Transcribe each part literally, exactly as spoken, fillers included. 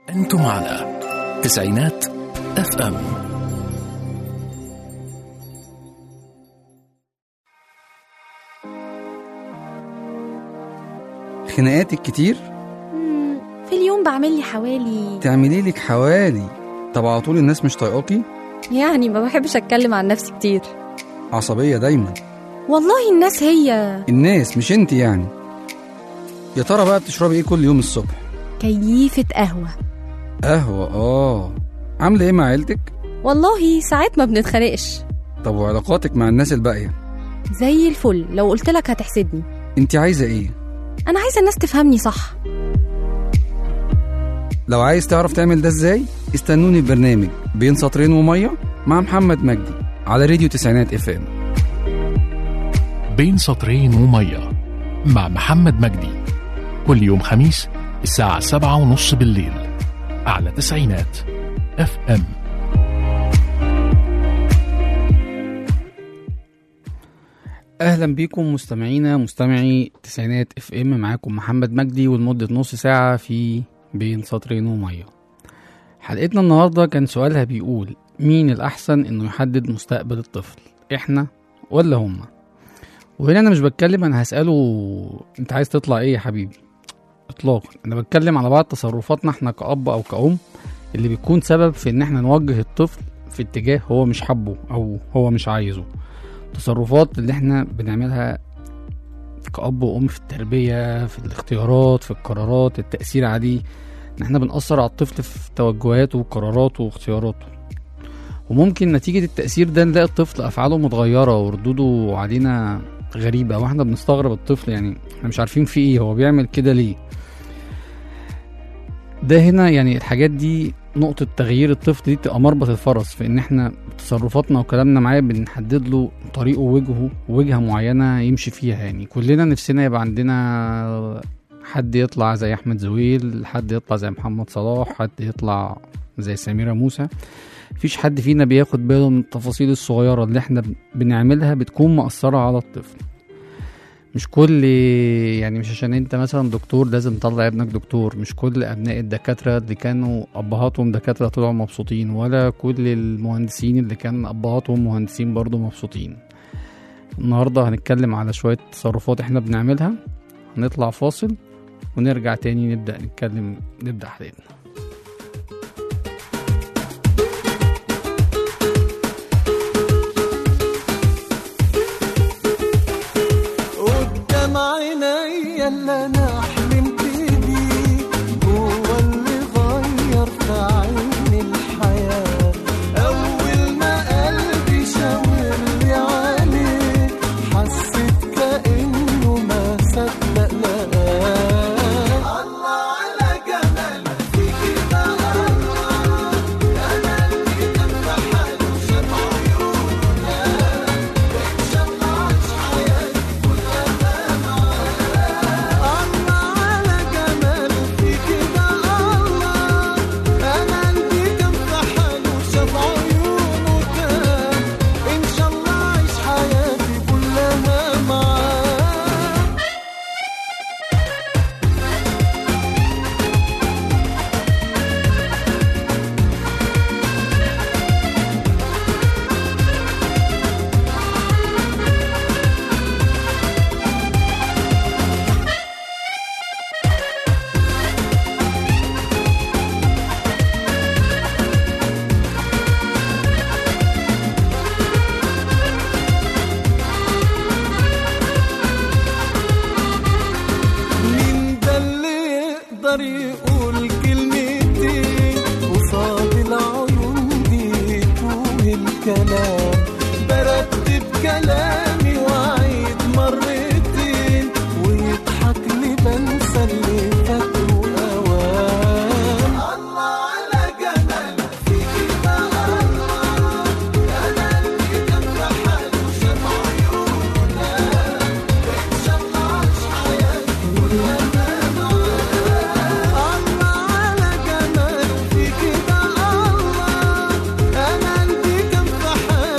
أنتم على تسعينات اف ام. خناقاتك كتير؟ في اليوم بعمل لي حوالي تعملي لك حوالي. طب على طول الناس مش طايقاكي؟ يعني ما بحبش اتكلم عن نفسي كتير. عصبية دايما. والله الناس هي الناس مش انت يعني. يا ترى بقى بتشربي ايه كل يوم الصبح؟ كيفة قهوة. قهوة اه. عاملة ايه مع عيلتك؟ والله ساعات ما بنتخانقش. طب وعلاقاتك مع الناس الباقية؟ زي الفل، لو قلت لك هتحسدني. انت عايزة ايه؟ انا عايزة الناس تفهمني صح. لو عايز تعرف تعمل ده ازاي استنوني في برنامج بين سطرين ومية مع محمد مجدي على راديو تسعينات اف ام. بين سطرين ومية مع محمد مجدي كل يوم خميس الساعة سبعة ونص بالليل على تسعينات اف ام. اهلا بيكم مستمعينا مستمعي تسعينات اف ام. معاكم محمد مجدي ولمدة نص ساعة في بين سطرين ومية. حلقتنا النهاردة كان سؤالها بيقول مين الأحسن إنه يحدد مستقبل الطفل، إحنا ولا هما؟ وهنا أنا مش بتكلم أنا هسأله أنت عايز تطلع إيه يا حبيبي إطلاقا. أنا بتكلم على بعض تصرفاتنا إحنا كأب أو كأم اللي بيكون سبب في إن إحنا نوجه الطفل في اتجاه هو مش حبه أو هو مش عايزه. تصرفات اللي إحنا بنعملها كأب وأم في التربية، في الاختيارات، في القرارات، التأثير عليه، إن احنا بنأثر على الطفل في توجهاته وقراراته واختياراته. وممكن نتيجة التأثير ده نلاقي الطفل أفعاله متغيرة وردوده علينا غريبة، واحنا بنستغرب الطفل، يعني احنا مش عارفين فيه ايه، هو بيعمل كده ليه. ده هنا يعني الحاجات دي نقطة تغيير الطفل دي تبقى مربط الفرس في ان احنا تصرفاتنا وكلامنا معاه بنحدد له طريقه ووجهه ووجهة معينة يمشي فيها. يعني كلنا نفسنا يبقى عندنا حد يطلع زي احمد زويل، حد يطلع زي محمد صلاح، حد يطلع زي سميرة موسى. مفيش حد فينا بياخد باله من التفاصيل الصغيرة اللي احنا بنعملها بتكون مأثرة على الطفل. مش كل يعني مش عشان انت مثلا دكتور لازم تطلع ابنك دكتور، مش كل ابناء الدكاترة اللي كانوا ابهاتهم دكاترة طلعوا مبسوطين، ولا كل المهندسين اللي كان ابهاتهم مهندسين برضو مبسوطين. النهاردة هنتكلم على شوية تصرفات احنا بنعملها. هنطلع فاصل ونرجع تاني نبدأ نتكلم نبدأ حلقتنا. قدام عيني اللي انا حلمت بيه هو اللي غير في عيني الحياة. اول ما قلبي شاور لي عليه حسيت كأنه ما صدق لقاه. الله على جمال فيكي بقى، انا اللي كان في حاله شاف عيوننا، ان شاء الله عاش حياتي كلها معاه. الله على جمال فيكي بقى، انا اللي كان في حاله شاف عيونه كان، ان شاء الله عايش حياتي كلها معاه. مين ده اللي يقدر يقول كلمتين قصاد العيون دي توه الكلام؟ برتب كلامي وعيد مرتين ويضحك لي بنسى اللي فاكره اوام. الله على جمال فيكي بقى، انا اللي كان في حاله شاف عيوننا، ان شاء الله عاش حياتي كلها معاه. الله على جمال فيكي بقى، انا اللي كان في حاله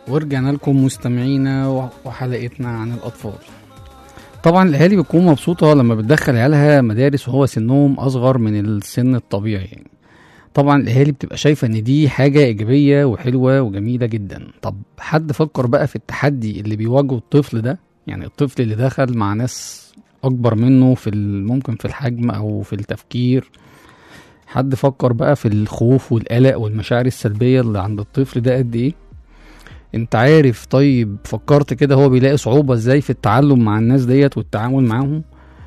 ورجعنا لكم مستمعينا وحلقتنا عن الأطفال. طبعا الأهالي بتكون مبسوطة لما بتدخل عيالها مدارس وهو سنهم أصغر من السن الطبيعي يعني. طبعا الأهالي بتبقى شايفة إن دي حاجة إيجابية وحلوة وجميلة جدا. طب حد فكر بقى في التحدي اللي بيواجهه الطفل ده؟ يعني الطفل اللي دخل مع ناس أكبر منه في ممكن في الحجم أو في التفكير. حد فكر بقى في الخوف والقلق والمشاعر السلبية اللي عند الطفل ده قد إيه؟ انت عارف طيب فكرت كده هو بيلاقي صعوبة ازاي في التعلم مع الناس ديت والتعامل معاهم؟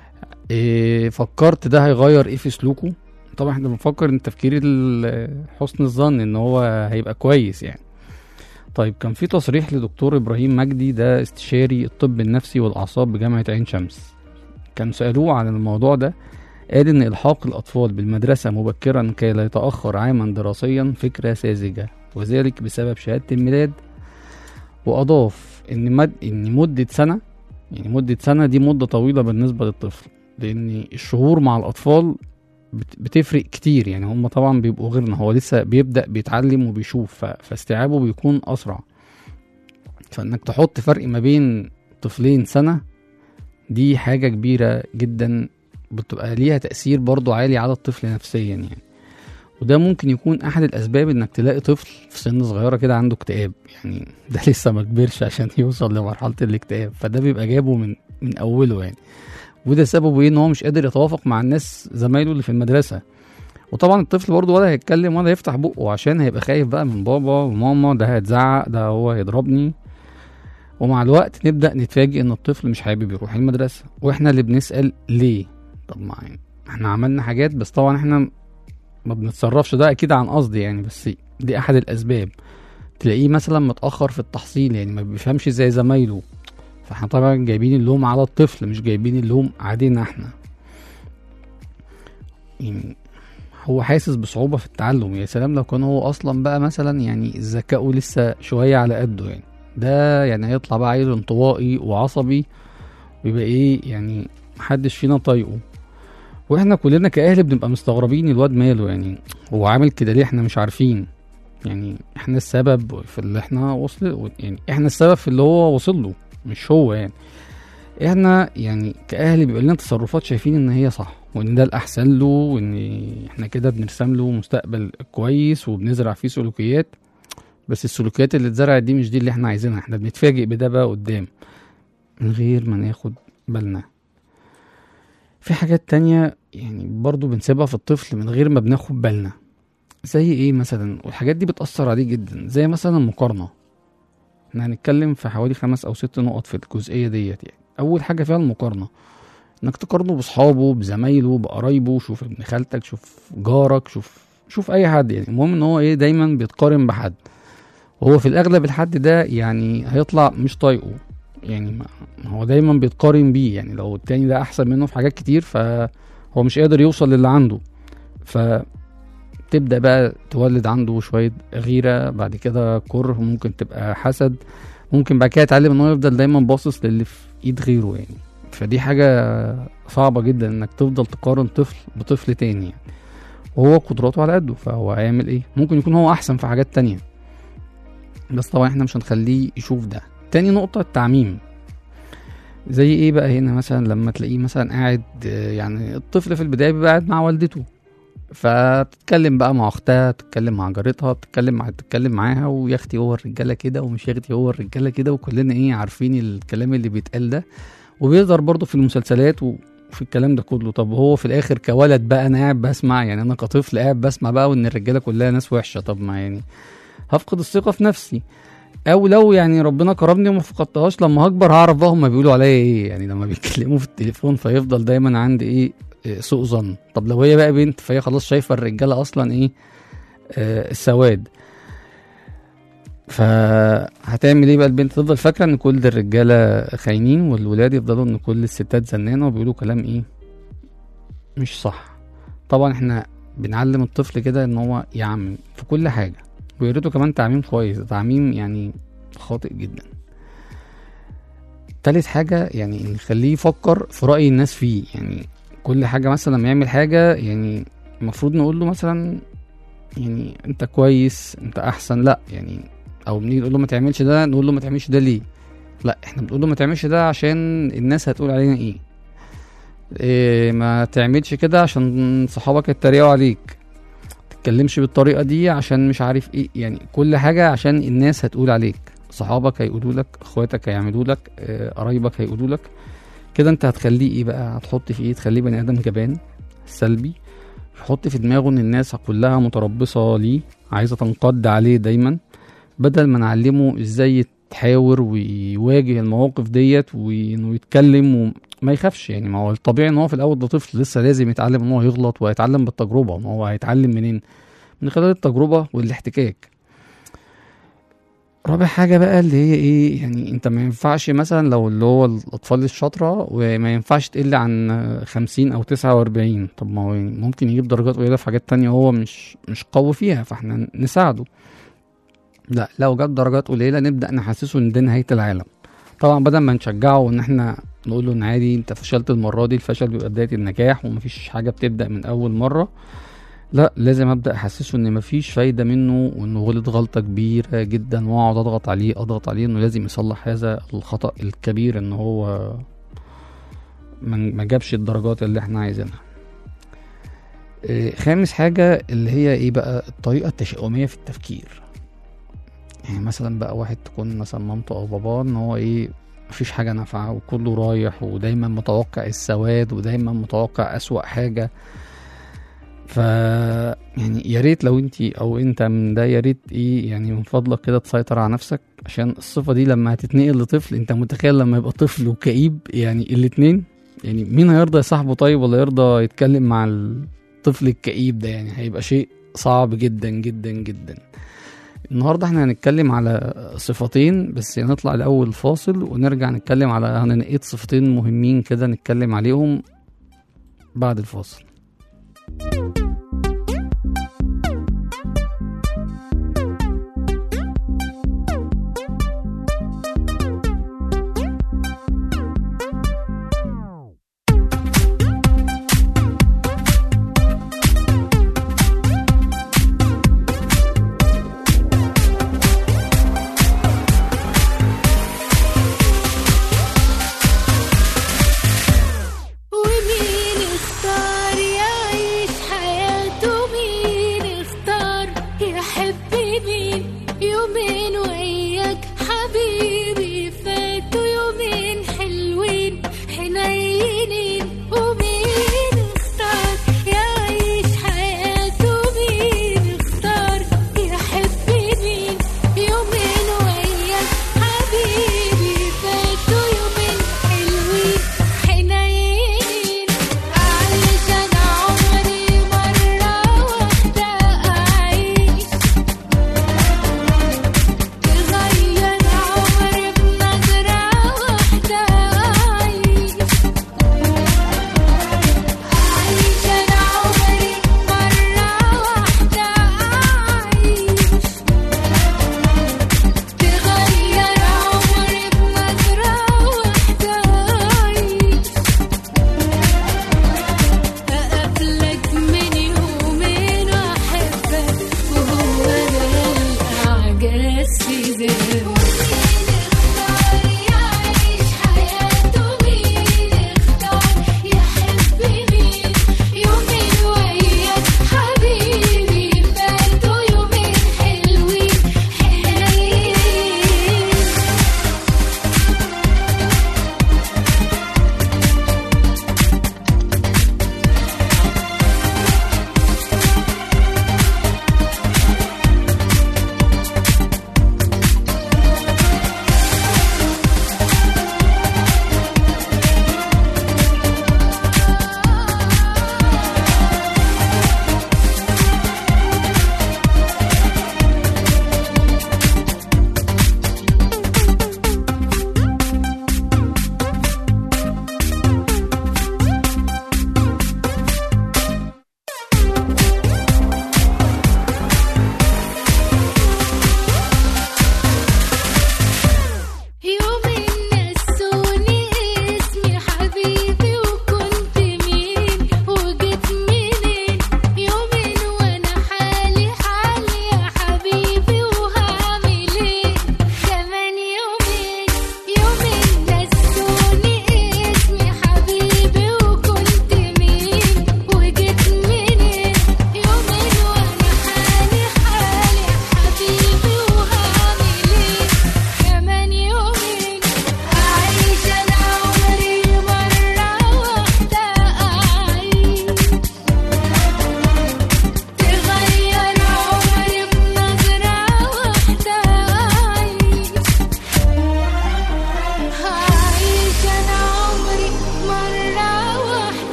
إيه فكرت ده هيغير ايه في سلوكه؟ طبعا احنا بنفكر ان تفكير حسن الظن ان هو هيبقى كويس يعني. طيب كان في تصريح لدكتور ابراهيم مجدي، ده استشاري الطب النفسي والاعصاب بجامعة عين شمس. كان سألوه عن الموضوع ده، قال ان الحاق الاطفال بالمدرسة مبكرا كي لا يتأخر عاما دراسيا فكرة ساذجة، وذلك بسبب شهادة الميلاد. واضاف ان مد ان مده سنه يعني مده سنه دي مده طويله بالنسبه للطفل، لان الشهور مع الاطفال بتفرق كتير يعني. هم طبعا بيبقوا غيرنا، هو لسه بيبدا بيتعلم وبيشوف، فاستيعابه بيكون اسرع. فانك تحط فرق ما بين طفلين سنه دي حاجه كبيره جدا، بتبقى ليها تاثير برضو عالي على الطفل نفسيا يعني. وده ممكن يكون احد الاسباب انك تلاقي طفل في سن صغيره كده عنده اكتئاب يعني. ده لسه ما كبرش عشان يوصل لمرحله الاكتئاب، فده بيبقى جابه من من اوله يعني. وده سببه ايه؟ ان هو مش قادر يتوافق مع الناس زمايله اللي في المدرسه. وطبعا الطفل برضه ولا هيتكلم ولا يفتح بقه عشان هيبقى خايف بقى من بابا وماما، ده هيتزعق، ده هو هيضربني. ومع الوقت نبدا نتفاجئ ان الطفل مش حابب يروح المدرسه، واحنا اللي بنسال ليه. طب ما يعني احنا عملنا حاجات، بس طبعا احنا ما بنتصرفش ده اكيد عن قصد يعني، بس دي احد الاسباب. تلاقيه مثلا متاخر في التحصيل يعني، ما بيفهمش زي زمايله، فاحنا طبعا جايبين اللوم على الطفل مش جايبين اللوم علينا احنا يعني. هو حاسس بصعوبه في التعلم، يا سلام لو كان هو اصلا بقى مثلا يعني ذكائه لسه شويه على قده يعني، ده يعني هيطلع بقى عيل انطوائي وعصبي ويبقى ايه يعني محدش فينا طايقه. واحنا كلنا كاهل بنبقى مستغربين الواد ماله يعني، هو عامل كده ليه؟ احنا مش عارفين يعني. احنا السبب في اللي احنا وصل يعني، احنا السبب في اللي هو وصل له مش هو يعني. احنا يعني كاهل بيبقى لنا تصرفات شايفين ان هي صح وان ده الاحسن له، وان احنا كده بنرسم له مستقبل كويس وبنزرع فيه سلوكيات، بس السلوكيات اللي اتزرعت دي مش دي اللي احنا عايزينها. احنا بنتفاجئ بده بقى قدام من غير ما ناخد بالنا. في حاجات تانية يعني برضو بنسيبها في الطفل من غير ما بناخد بالنا. زي ايه مثلا؟ والحاجات دي بتأثر عليه جدا، زي مثلا المقارنة. احنا هنتكلم في حوالي خمس او ست نقط في الجزئية ديت يعني. اول حاجة فيها المقارنة، انك تقارنه بصحابه بزمايله بقرايبه. شوف ابن خالتك، شوف جارك، شوف شوف اي حد يعني. المهم ان هو ايه دايما بيتقارن بحد، وهو في الاغلب الحد ده يعني هيطلع مش طايقه يعني. ما هو دايما بيتقارن بيه يعني، لو التاني ده احسن منه في حاجات كتير فهو مش قادر يوصل للي عنده، فتبدأ بقى تولد عنده شوية غيرة، بعد كده كره، ممكن تبقى حسد، ممكن بعد كده يتعلم ان هو يفضل دايما باصص للي في ايد غيره يعني. فدي حاجة صعبة جدا انك تفضل تقارن طفل بطفل تاني يعني، وهو قدراته على قده، فهو هيعمل ايه؟ ممكن يكون هو احسن في حاجات تانية، بس طبعا احنا مش هنخليه يشوف ده. تاني نقطة التعميم. زي ايه بقى هنا؟ مثلا لما تلاقيه مثلا قاعد يعني، الطفل في البداية بيبقى قاعد مع والدته، فتتكلم بقى مع اختها، تتكلم مع جارتها، تتكلم مع تتكلم معاها، ويا اختي هو الرجاله كده ومش يا اختي هو الرجاله كده، وكلنا ايه عارفين الكلام اللي بيتقال ده، وبيظهر برضو في المسلسلات وفي الكلام ده كله. طب هو في الاخر كولد بقى انا قاعد بسمع يعني، انا كطفل قاعد بسمع بقى وان الرجاله كلها ناس وحشه، طب ما يعني هفقد الثقه في نفسي. او لو يعني ربنا كرمني وما فقدتهاش، لما هكبر هعرف بقى هما بيقولوا عليا ايه يعني، لما بيتكلموا في التليفون، فيفضل دايما عندي ايه سوء ظن. طب لو هي بقى بنت، فهي خلاص شايفه الرجاله اصلا ايه آه السواد، فهتعمل ايه بقى البنت؟ تفضل فاكره ان كل الرجاله خاينين، والولاد يفضلوا ان كل الستات زنانه وبيقولوا كلام ايه مش صح. طبعا احنا بنعلم الطفل كده ان هو يعمم في كل حاجه، وياريته كمان تعميم كويس، تعميم يعني خاطئ جدا. تالت حاجه يعني نخليه يفكر في راي الناس فيه يعني. كل حاجه مثلا لما يعمل حاجه يعني المفروض نقول له مثلا يعني انت كويس، انت احسن، لا يعني او بنيجي نقول له ما تعملش ده نقول له ما تعملش ده ليه؟ لا، احنا بنقول له ما تعملش ده عشان الناس هتقول علينا ايه, إيه ما تعملش كده عشان صحابك يتريقوا عليك، تتكلمش بالطريقه دي عشان مش عارف ايه. يعني كل حاجه عشان الناس هتقول عليك، صحابك هيقولوا لك، اخواتك هيعملوا لك، إيه، قرايبك هيقولوا لك كده. انت هتخليه ايه بقى؟ هتحط في ايه؟ تخليه بني ادم جبان سلبي، يحط في دماغه ان الناس كلها متربصه ليه، عايزه تنقض عليه دايما، بدل ما نعلمه ازاي يتحاور ويواجه المواقف ديت وانه يتكلم وما يخافش. يعني ما هو الطبيعي ان هو في الاول ده طفل لسه لازم يتعلم ان هو يغلط، ويتعلم بالتجربه. ما هو هيتعلم منين؟ من خلال التجربه والاحتكاك. رابع حاجة بقى اللي هي ايه، يعني انت ما ينفعش مثلا لو اللي هو الاطفال الشاطرة وما ينفعش تقل عن خمسين او تسعة واربعين. طب ما هو ممكن يجيب درجات قليلة في حاجات تانية هو مش مش قوي فيها، فاحنا نساعده. لا، لو جاب درجات قليلة نبدأ نحسسه ان ده نهاية العالم. طبعا بدل ما نشجعه وان احنا نقول له ان عادي انت فشلت المرة دي، الفشل بيبقى بداية النجاح ومفيش حاجة بتبدأ من اول مرة. لا، لازم ابدا احسسه ان مفيش فايده منه، وانه غلط غلطه كبيره جدا، واقعد اضغط عليه اضغط عليه انه لازم يصلح هذا الخطا الكبير، ان هو ما جابش الدرجات اللي احنا عايزينها. إيه، خامس حاجه اللي هي ايه بقى، الطريقه التشاؤميه في التفكير. يعني مثلا بقى واحد تكون مثلا مامته او باباه ان هو ايه، مفيش حاجه نافعه وكله رايح، ودايما متوقع السواد، ودايما متوقع اسوأ حاجه. ف يعني يا ريت لو انت او انت من ده، يا ريت ايه يعني من فضلك كده تسيطر على نفسك، عشان الصفه دي لما هتتنقل لطفل، انت متخيل لما يبقى طفل وكئيب؟ يعني الاتنين، يعني مين هيرضى يصاحبه طيب، ولا يرضى يتكلم مع الطفل الكئيب ده؟ يعني هيبقى شيء صعب جدا جدا جدا. النهارده احنا هنتكلم على صفتين بس، نطلع الاول فاصل ونرجع نتكلم على هننقيت صفتين مهمين كده نتكلم عليهم بعد الفاصل. ومين اختار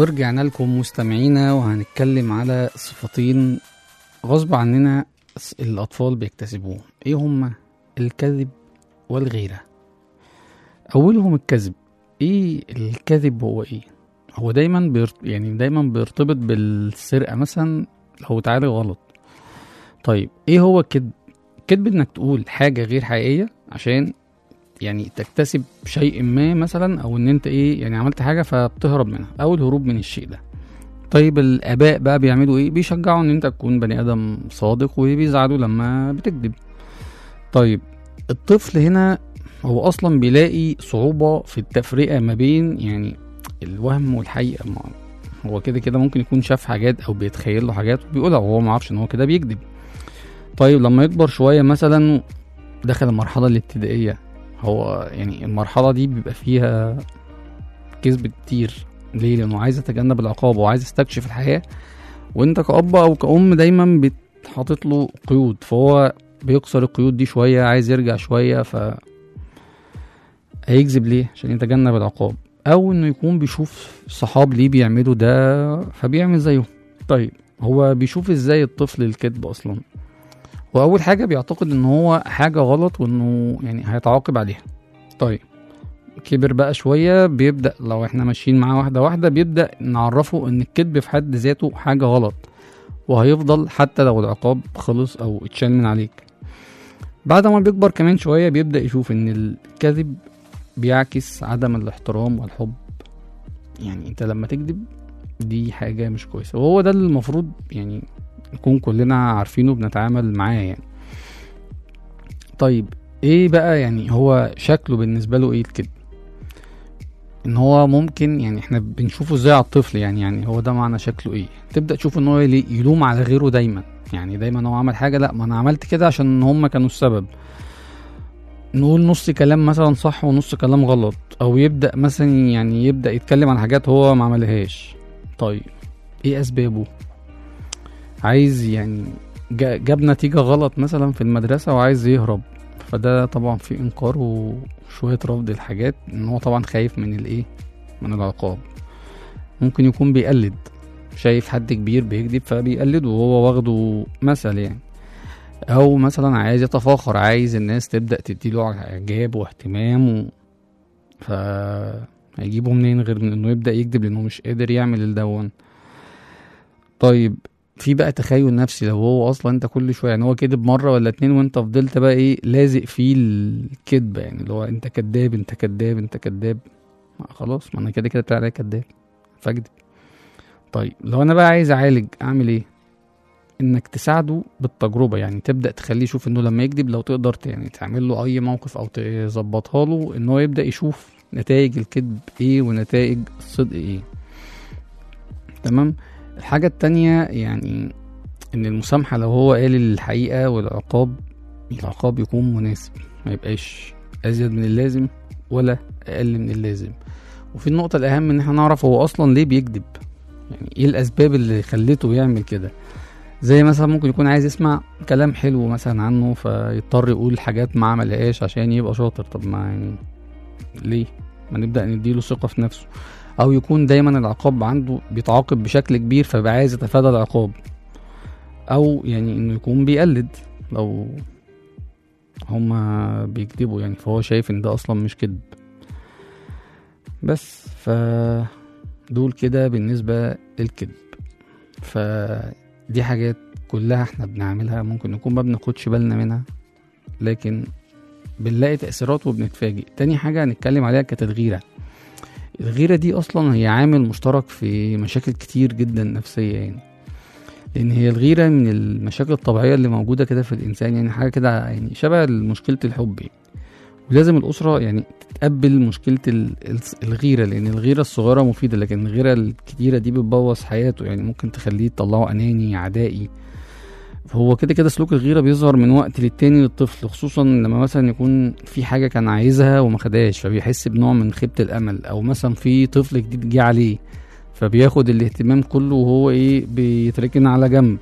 ورجعنا لكم مستمعينا، وهنتكلم على صفتين غصب عننا الأطفال بيكتسبوهم. ايه هما؟ الكذب والغيرة. أولهم الكذب. ايه الكذب؟ هو ايه؟ هو دايما بيرت... يعني دايما بيرتبط بالسرقة مثلا لو تعالي غلط. طيب ايه هو الكذب؟ الكذب انك تقول حاجة غير حقيقية عشان يعني تكتسب شيء ما مثلا، او ان انت ايه يعني عملت حاجة فبتهرب منها، او الهروب من الشيء ده. طيب الاباء بقى بيعملوا ايه؟ بيشجعوا ان انت تكون بني ادم صادق، وبيزعلوا لما بتكذب. طيب الطفل هنا هو اصلا بيلاقي صعوبة في التفرقة ما بين يعني الوهم والحقيقة. هو كده كده ممكن يكون شاف حاجات او بيتخيل له حاجات وبيقولها وهو ما عارفش ان هو كده بيكذب. طيب لما يكبر شوية مثلا، دخل المرحلة الابتدائية، هو يعني المرحلة دي بيبقى فيها كذب كتير. ليه؟ لانه عايز يتجنب العقاب وعايز يستكشف الحياة، وانت كأب او كأم دايما بتحطط له قيود، فهو بيكسر القيود دي شوية، عايز يرجع شوية، ف هيكذب ليه؟ عشان يتجنب العقاب، او انه يكون بيشوف صحاب ليه بيعملوا ده فبيعمل زيهم. طيب هو بيشوف ازاي الطفل الكذب اصلا؟ واول حاجة بيعتقد ان هو حاجة غلط وانه يعني هيتعاقب عليها. طيب كبر بقى شوية، بيبدأ لو احنا ماشيين معاه واحدة واحدة بيبدأ نعرفه ان الكذب في حد ذاته حاجة غلط، وهيفضل حتى لو العقاب خلص او اتشال من عليك. بعد ما بيكبر كمان شوية بيبدأ يشوف ان الكذب بيعكس عدم الاحترام والحب. يعني انت لما تكذب دي حاجة مش كويسة، وهو ده اللي المفروض يعني نكون كلنا عارفينه بنتعامل معاه يعني. طيب ايه بقى يعني هو شكله بالنسبة له ايه الكذب؟ ان هو ممكن يعني احنا بنشوفه ازاي على الطفل، يعني يعني هو ده معنى شكله ايه. تبدأ تشوف ان هو يلوم على غيره دايما، يعني دايما هو عمل حاجة، لا ما انا عملت كده عشان هم كانوا السبب. نقول نص كلام مثلا صح ونص كلام غلط، او يبدأ مثلا يعني يبدأ يتكلم عن حاجات هو ما عملهاش. طيب ايه اسبابه؟ عايز يعني جاب نتيجة غلط مثلا في المدرسة وعايز يهرب، فده طبعا في انكار وشوية رفض الحاجات، ان هو طبعا خايف من الايه، من العقاب. ممكن يكون بيقلد، شايف حد كبير بيكذب فبيقلده وهو واخده مثل يعني. او مثلا عايز يتفاخر، عايز الناس تبدأ تديله اعجاب واهتمام و... ف هيجيبه منين غير من انه يبدأ يكذب لانه مش قادر يعمل الدون. طيب في بقى تخيل نفسي، لو هو اصلا انت كل شويه يعني هو كذب مره ولا اتنين وانت فضلت بقى ايه لازق فيه الكذبه، يعني اللي هو انت كذاب انت كذاب انت كذاب، خلاص ما انا كده كده بتاع عليا كذاب فاكذب. طيب لو انا بقى عايز اعالج اعمل ايه؟ انك تساعده بالتجربه، يعني تبدا تخليه يشوف انه لما يكذب لو تقدر يعني تعمل له اي موقف او تظبطها له ان هو يبدا يشوف نتائج الكذب ايه ونتائج الصدق ايه. تمام. الحاجة التانية يعني ان المسامحة لو هو قال الحقيقة، والعقاب العقاب يكون مناسب، ما يبقاش ازيد من اللازم ولا اقل من اللازم. وفي النقطة الاهم ان احنا نعرف هو اصلا ليه بيكذب، يعني ايه الاسباب اللي خلته يعمل كده. زي مثلا ممكن يكون عايز يسمع كلام حلو مثلا عنه فيضطر يقول حاجات ما عملهاش عشان يبقى شاطر. طب ما يعني ليه ما نبدأ نديله ثقة في نفسه. او يكون دايما العقاب عنده بيتعاقب بشكل كبير فبقى عايز يتفادى العقاب. او يعني انه يكون بيقلد لو هما بيكذبوا يعني، فهو شايف ان ده اصلا مش كذب. بس ف دول كده بالنسبة للكذب. فدي حاجات كلها احنا بنعملها، ممكن نكون ما بناخدش بالنا منها لكن بنلاقي تأثيرات وبنتفاجئ. تاني حاجة هنتكلم عليها كانت الغيرة. الغيرة دي اصلا هي عامل مشترك في مشاكل كتير جدا نفسية يعني، لان هي الغيرة من المشاكل الطبيعية اللي موجودة كده في الانسان، يعني حاجة كده يعني شبه مشكلة الحب يعني. ولازم الاسرة يعني تتقبل مشكلة الغيرة، لان الغيرة الصغيرة مفيدة لكن الغيرة الكتيرة دي بتبوظ حياته، يعني ممكن تخليه يطلعه اناني عدائي. فهو كده كده سلوك الغيرة بيظهر من وقت للتاني للطفل، خصوصا لما مثلا يكون في حاجة كان عايزها وما خدهاش فبيحس بنوع من خيبة الامل، او مثلا في طفل جديد جه عليه فبياخد الاهتمام كله وهو ايه بيتركن على جنب.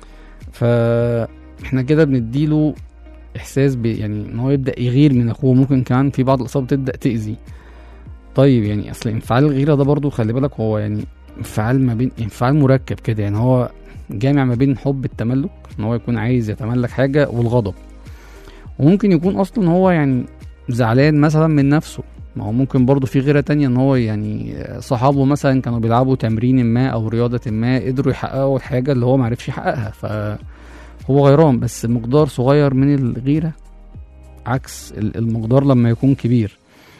فاحنا كده بنديله احساس ب يعني ان هو يبدأ يغير من اخوه. ممكن كمان في بعض الاصابع تبدأ تأذي. طيب يعني اصل انفعال الغيرة ده برضو خلي بالك هو يعني انفعال ما بين انفعال مركب كده، يعني هو جامع ما بين حب التملك ان هو يكون عايز يتملك حاجة والغضب. وممكن يكون اصلا هو يعني زعلان مثلا من نفسه، ما هو ممكن برضو في غيرة تانية ان هو يعني صحابه مثلا كانوا بيلعبوا تمرين ما او رياضة ما قدروا يحققوا الحاجة اللي هو معرفش يحققها، فهو غيران. بس مقدار صغير من الغيرة عكس المقدار لما يكون كبير،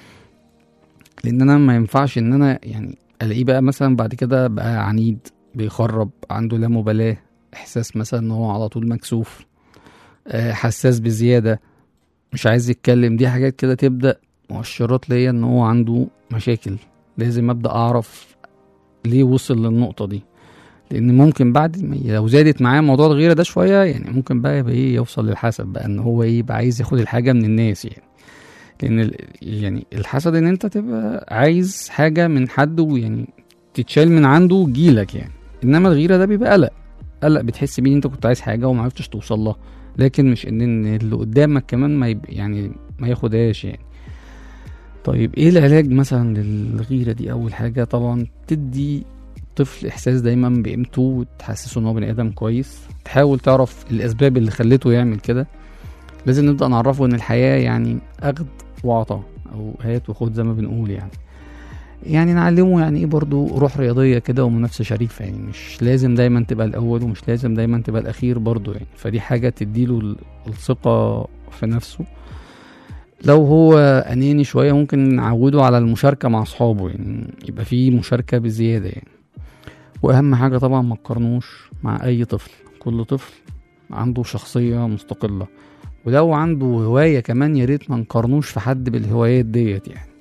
لان انا ما ينفعش ان انا يعني الاقيه بقى مثلا بعد كده بقى عنيد، بيخرب، عنده لا مبالاة، احساس مثلا ان هو على طول مكسوف، حساس بزيادة، مش عايز يتكلم. دي حاجات كده تبدأ مؤشرات ليا ان هو عنده مشاكل. لازم ابدأ اعرف ليه وصل للنقطة دي، لان ممكن بعد ما لو زادت معاه موضوع الغيرة ده شوية يعني ممكن بقى يبقى ايه يوصل للحسد بقى، ان هو ايه يبقى عايز ياخد الحاجة من الناس يعني. لان يعني الحسد ان انت تبقى عايز حاجة من حد ويعني تتشال من عنده وتجيلك يعني. انما الغيرة ده بيبقى قلق، قلق بتحس بيه انت كنت عايز حاجة ومعرفتش توصل لها، لكن مش ان اللي قدامك كمان ما يب... يعني ما ياخدهاش يعني. طيب ايه العلاج مثلا للغيرة دي؟ اول حاجة طبعا تدي طفل احساس دايما بقيمته وتحسسه ان هو بني ادم كويس، تحاول تعرف الاسباب اللي خلته يعمل كده. لازم نبدأ نعرفه ان الحياة يعني اخد وعطاء او هات وخد زي ما بنقول يعني. يعني نعلمه يعني ايه برضو روح رياضية كده ومنافسة شريفة، يعني مش لازم دايما تبقى الاول ومش لازم دايما تبقى الاخير برضو يعني. فدي حاجة تديله الثقة في نفسه. لو هو اناني شوية ممكن نعوده على المشاركة مع اصحابه، يعني يبقى فيه مشاركة بزيادة يعني. واهم حاجة طبعا ما تقارنوش مع اي طفل، كل طفل عنده شخصية مستقلة، ولو عنده هواية كمان ياريت ما نقارنوش في حد بالهوايات ديت يعني.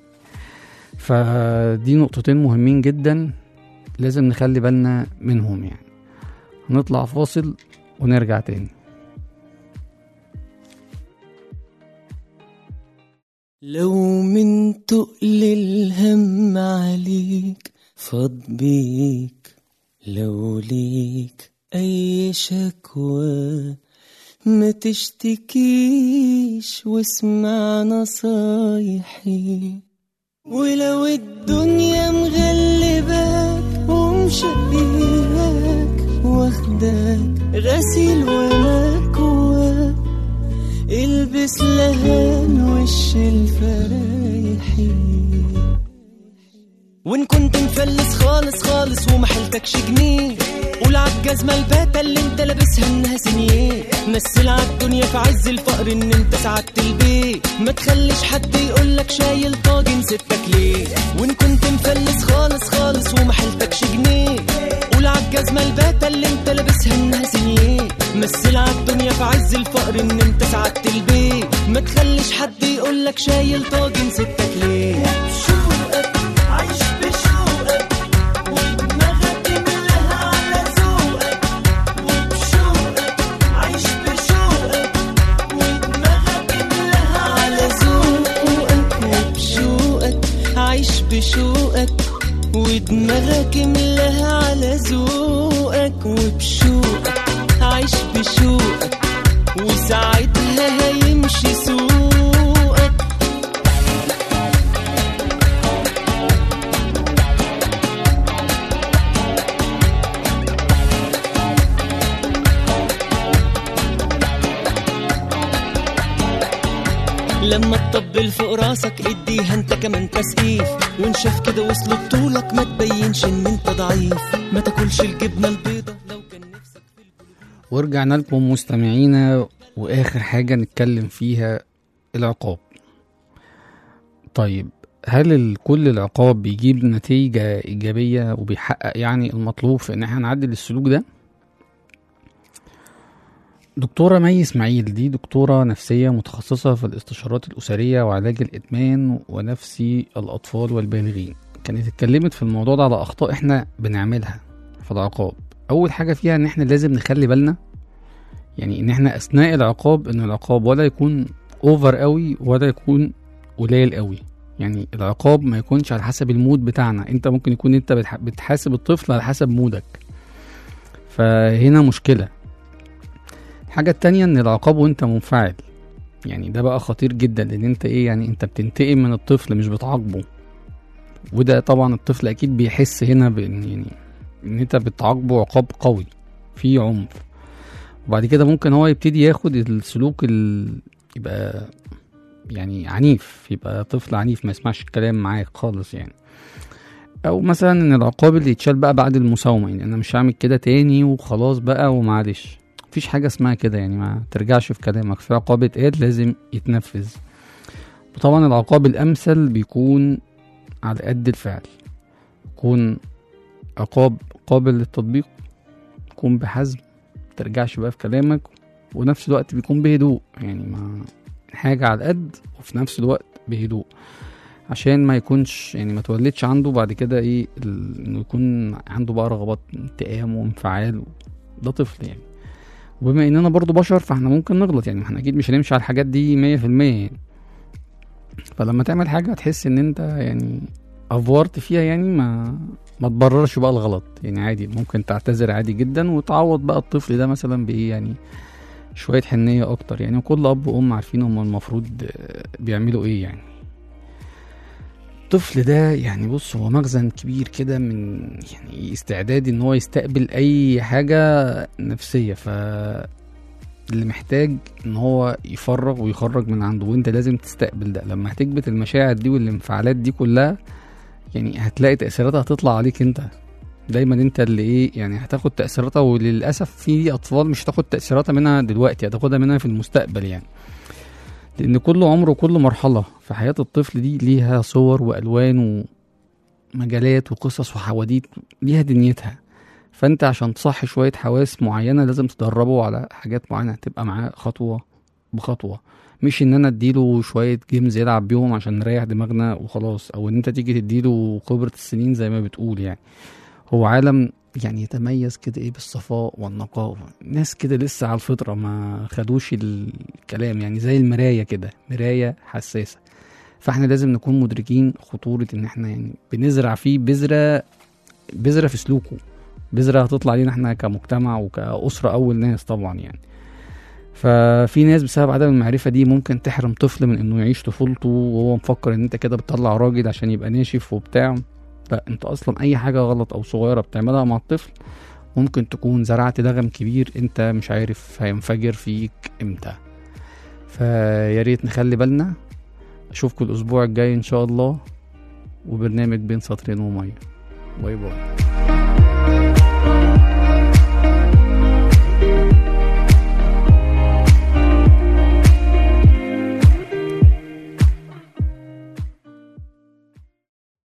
فدي نقطتين مهمين جدا لازم نخلي بالنا منهم يعني. هنطلع فاصل ونرجع تاني. لو من تقل الهم عليك فاض بيك، لو ليك اي شكوى ما تشتكيش واسمع نصايحي، ولو الدنيا مغلباك ومشقياك واخداك غسيل ومكواك، البس لهان وش الفرايحي. وان كنت مفلس خالص خالص ومحلتكش جنيه، قول عالجزمة الباتة اللي انت لابسها انها سنيه، مثل عالدنيا في عز الفقر ان انت سعدت البيت، ما تخليش حد يقولك شايل طاجن ستك ليه. وان كنت مفلس خالص خالص ومحلتكش جنيه، قول عالجزمة الباتة اللي انت لابسها انها سنيه، مثل عالدنيا في عز الفقر ان انت سعدت البيت، ما تخليش حد يقولك شايل طاجن ستك ليه. عايش بشوقك ودماغك ملها على ذوقك، وبشوقك عايش بشوقك ودماغك ملها على ذوقك، وبشوقك عايش بشوقك ودماغك ملها على ذوقك، وبشوقك عايش بشوقك وساعتها هيمشي سوقك. لما تطبل فوق راسك اديها انت كمان تسقيف، وانشف كده وصل بطولك ما تبينش ان انت ضعيف، ما تاكلش الجبنه البيضه لو كان نفسك في البيض. ورجعنا لكم مستمعينا، واخر حاجه نتكلم فيها العقاب. طيب هل كل العقاب بيجيب نتيجه ايجابيه وبيحقق يعني المطلوب في ان احنا نعدل السلوك ده؟ دكتورة مي اسماعيل دي دكتورة نفسية متخصصة في الاستشارات الأسرية وعلاج الإدمان ونفسي الأطفال والبالغين، كانت اتكلمت في الموضوع ده على أخطاء احنا بنعملها في العقاب. أول حاجة فيها ان احنا لازم نخلي بالنا يعني ان احنا أثناء العقاب ان العقاب ولا يكون اوفر قوي ولا يكون قليل قوي. يعني العقاب ما يكونش على حسب المود بتاعنا، انت ممكن يكون انت بتحاسب الطفل على حسب مودك، فهنا مشكلة. الحاجة التانية ان العقاب وانت منفعل، يعني ده بقى خطير جدا، لان انت ايه يعني انت بتنتقم من الطفل مش بتعاقبه. وده طبعا الطفل اكيد بيحس هنا بان يعني ان انت بتعاقبه عقاب قوي فيه عنف. وبعد كده ممكن هو يبتدي ياخد السلوك ال... يبقى يعني عنيف، يبقى طفل عنيف ما يسمعش الكلام معاك خالص يعني. او مثلا ان العقاب اللي يتشال بقى بعد المساومة، يعني انا مش هعمل كده تاني وخلاص بقى ومعلش، مفيش حاجة اسمها كده يعني، ما ترجعش في كلامك، في عقاب اتقال لازم يتنفذ. وطبعا العقاب الامثل بيكون على قد الفعل، يكون عقاب قابل للتطبيق، يكون بحزم، مترجعش بقى في كلامك، ونفس الوقت بيكون بهدوء، يعني ما حاجة على قد وفي نفس الوقت بهدوء، عشان ما يكونش يعني ما تولدش عنده بعد كده ايه ال... انه يكون عنده بقى رغبات انتقام وانفعال. ده طفل يعني. وبما اننا برضو بشر فاحنا ممكن نغلط، يعني احنا اكيد مش هنمشي على الحاجات دي مية في المية يعني. فلما تعمل حاجة هتحس ان انت يعني افورت فيها، يعني ما ما تبررش بقى الغلط، يعني عادي ممكن تعتذر عادي جدا وتعوض بقى الطفل ده مثلا بايه يعني شوية حنية اكتر يعني. وكل اب وام عارفين هم المفروض بيعملوا ايه يعني. الطفل ده يعني بص هو مخزن كبير كده من يعني استعداد ان هو يستقبل اي حاجة نفسية، ف اللي محتاج ان هو يفرغ ويخرج من عنده، وانت لازم تستقبل ده. لما هتكبت المشاعر دي والانفعالات دي كلها يعني هتلاقي تأثيراتها هتطلع عليك انت دايما، انت اللي ايه يعني هتاخد تأثيراتها. وللأسف في اطفال مش هتاخد تأثيراتها منها دلوقتي، هتاخدها منها في المستقبل يعني، لان كل عمر وكل مرحلة في حياة الطفل دي ليها صور والوان ومجالات وقصص وحواديت ليها دنيتها. فانت عشان تصحي شوية حواس معينة لازم تدربه على حاجات معينة، تبقى معاه خطوة بخطوة، مش ان انا اديله شوية جيمز يلعب بيهم عشان نريح دماغنا وخلاص، او ان انت تيجي تديله خبرة السنين زي ما بتقول يعني. هو عالم يعني يتميز كده ايه بالصفاء والنقاء، ناس كده لسه على الفطرة ما خدوش الكلام، يعني زي المراية كده، مراية حساسة. فاحنا لازم نكون مدركين خطورة ان احنا يعني بنزرع فيه بذرة بذرة في سلوكه، بذرة هتطلع لينا احنا كمجتمع وكأسرة اول ناس طبعا يعني. ففي ناس بسبب عدم المعرفة دي ممكن تحرم طفل من انه يعيش طفولته وهو مفكر ان انت كده بتطلع راجل عشان يبقى ناشف وبتاع. لا، انت اصلا اي حاجة غلط او صغيرة بتعملها مع الطفل ممكن تكون زرعت لغم كبير انت مش عارف هينفجر فيك امتى. فياريت نخلي بالنا. اشوفكم الاسبوع الجاي ان شاء الله، وبرنامج بين سطرين ومية. باي باي.